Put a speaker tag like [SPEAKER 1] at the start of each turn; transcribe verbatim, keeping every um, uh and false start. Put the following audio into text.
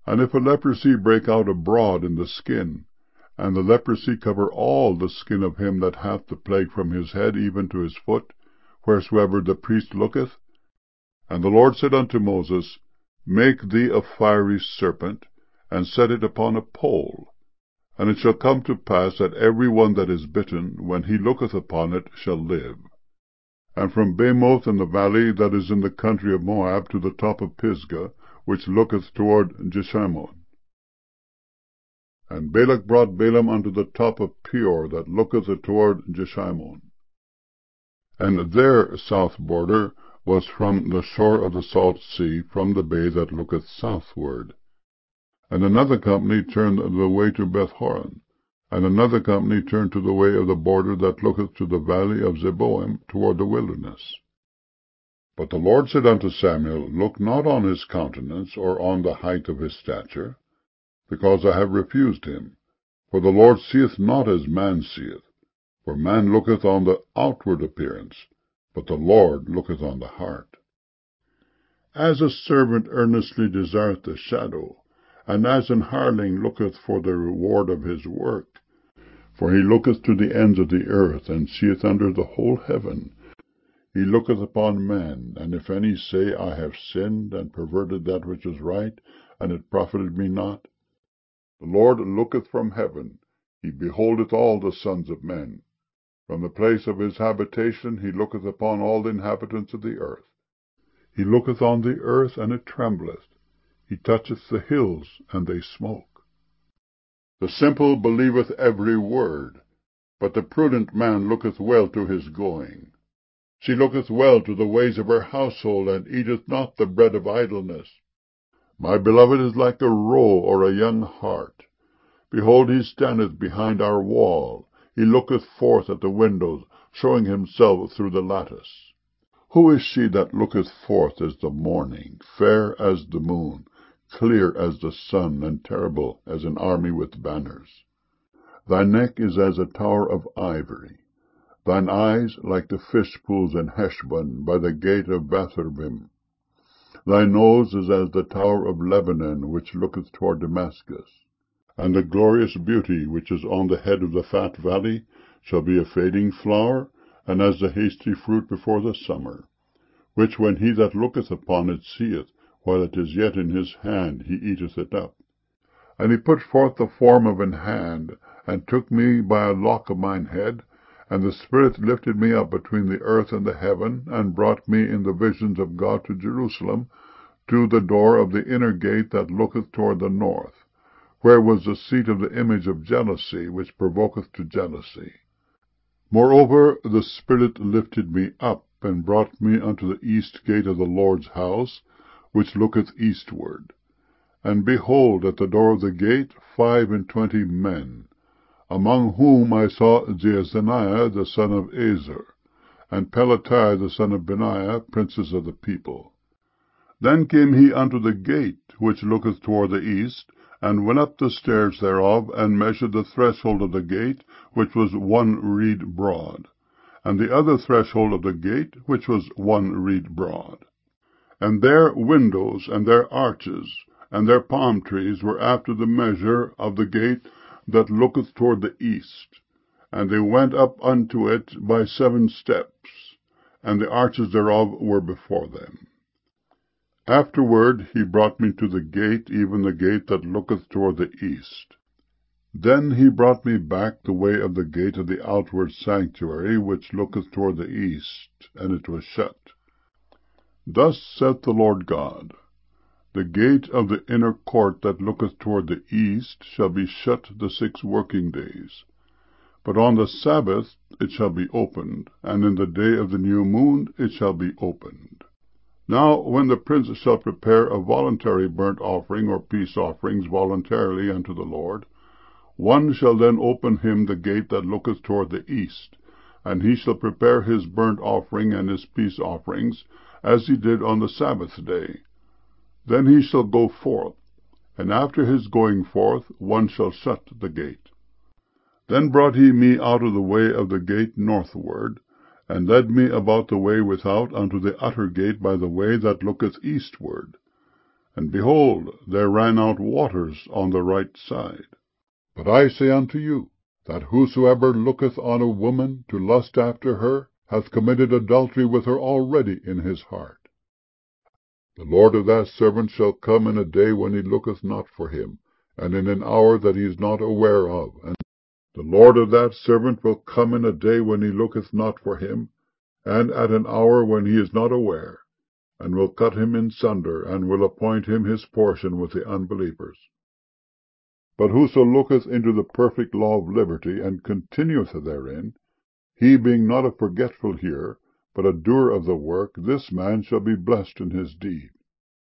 [SPEAKER 1] And if a leprosy break out abroad in the skin, and the leprosy cover all the skin of him that hath the plague from his head even to his foot, wheresoever the priest looketh, and the Lord said unto Moses, Make thee a fiery serpent, and set it upon a pole. And it shall come to pass that every one that is bitten, when he looketh upon it, shall live. And from Bamoth in the valley that is in the country of Moab to the top of Pisgah, which looketh toward Jeshimon. And Balak brought Balaam unto the top of Peor, that looketh toward Jeshimon. And their south border was from the shore of the salt sea, from the bay that looketh southward. And another company turned the way to Bethhoron, and another company turned to the way of the border that looketh to the valley of Zeboim, toward the wilderness. But the Lord said unto Samuel, Look not on his countenance, or on the height of his stature, because I have refused him. For the Lord seeth not as man seeth. For man looketh on the outward appearance, but the Lord looketh on the heart. As a servant earnestly desireth the shadow, and as an hireling looketh for the reward of his work, for he looketh to the ends of the earth, and seeth under the whole heaven. He looketh upon man, and if any say, I have sinned, and perverted that which is right, and it profited me not, the Lord looketh from heaven, he beholdeth all the sons of men. From the place of his habitation he looketh upon all the inhabitants of the earth. He looketh on the earth, and it trembleth. He toucheth the hills, and they smoke. The simple believeth every word, but the prudent man looketh well to his going. She looketh well to the ways of her household, and eateth not the bread of idleness. My beloved is like a roe or a young hart. Behold, he standeth behind our wall. He looketh forth at the windows, showing himself through the lattice. Who is she that looketh forth as the morning, fair as the moon, clear as the sun, and terrible as an army with banners? Thy neck is as a tower of ivory, thine eyes like the fish pools in Heshbon, by the gate of Bethabim. Thy nose is as the tower of Lebanon, which looketh toward Damascus. And the glorious beauty which is on the head of the fat valley shall be a fading flower, and as the hasty fruit before the summer, which when he that looketh upon it seeth, while it is yet in his hand, he eateth it up. And he put forth the form of an hand, and took me by a lock of mine head, and the Spirit lifted me up between the earth and the heaven, and brought me in the visions of God to Jerusalem, to the door of the inner gate that looketh toward the north, where was the seat of the image of jealousy, which provoketh to jealousy. Moreover, the Spirit lifted me up, and brought me unto the east gate of the Lord's house, which looketh eastward. And behold, at the door of the gate five and twenty men, among whom I saw Jaazaniah the son of Azer, and Pelatiah the son of Benaiah, princes of the people. Then came he unto the gate, which looketh toward the east, and went up the stairs thereof, and measured the threshold of the gate, which was one reed broad, and the other threshold of the gate, which was one reed broad. And their windows, and their arches, and their palm trees were after the measure of the gate that looketh toward the east. And they went up unto it by seven steps, and the arches thereof were before them. Afterward he brought me to the gate, even the gate that looketh toward the east. Then he brought me back the way of the gate of the outward sanctuary, which looketh toward the east, and it was shut. Thus saith the Lord God, The gate of the inner court that looketh toward the east shall be shut the six working days. But on the Sabbath it shall be opened, and in the day of the new moon it shall be opened. Now when the prince shall prepare a voluntary burnt offering or peace offerings voluntarily unto the Lord, one shall then open him the gate that looketh toward the east, and he shall prepare his burnt offering and his peace offerings, as he did on the Sabbath day. Then he shall go forth, and after his going forth one shall shut the gate. Then brought he me out of the way of the gate northward, and led me about the way without unto the utter gate by the way that looketh eastward. And behold, there ran out waters on the right side. But I say unto you, that whosoever looketh on a woman to lust after her hath committed adultery with her already in his heart. The Lord of that servant shall come in a day when he looketh not for him, and in an hour that he is not aware of. And the Lord of that servant will come in a day when he looketh not for him, and at an hour when he is not aware, and will cut him in sunder, and will appoint him his portion with the unbelievers. But whoso looketh into the perfect law of liberty, and continueth therein, he being not a forgetful hearer, but a doer of the work, this man shall be blessed in his deed.